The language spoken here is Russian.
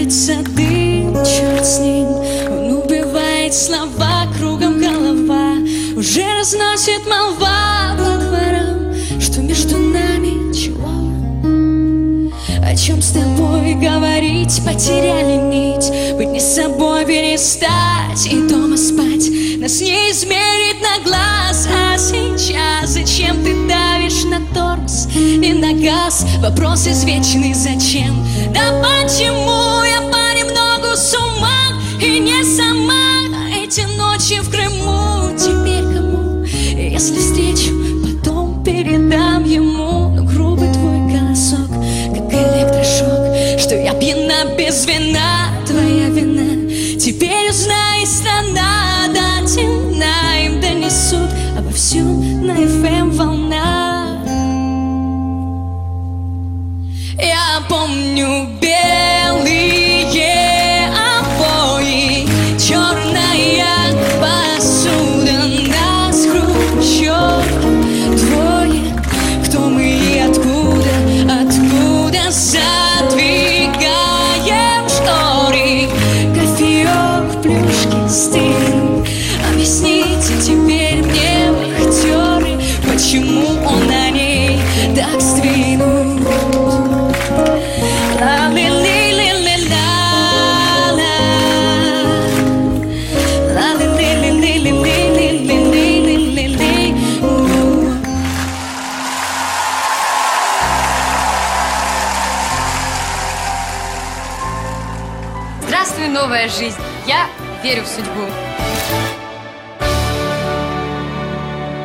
нравится дым, черт с ним. Он убивает слова, кругом голова. Уже разносит молва по дворам, что между нами чего? О чем с тобой говорить? Потеряли нить. Быть не собой перестать и дома спать. Нас не измерить на глаз. А сейчас зачем ты давишь на тормоз и на газ? Вопрос извечный: зачем? Да почему я понемногу с ума и не сама? Эти ночи в Крыму теперь кому? Если встречу, потом передам ему. Но грубый твой голосок, как электрошок, что я пьяна без вина. Твоя вина теперь узнай страна. До темна им донесут обо всем на FM волна. Я помню белые обои, черная посуда, нас хрущёв двое. Кто мы и откуда, откуда задвигаем шторы? Кофеек, плюшки, стыль. Объясните теперь мне, вахтеры, почему он на ней так сдвинут? Здравствуй, новая жизнь. Я верю в судьбу.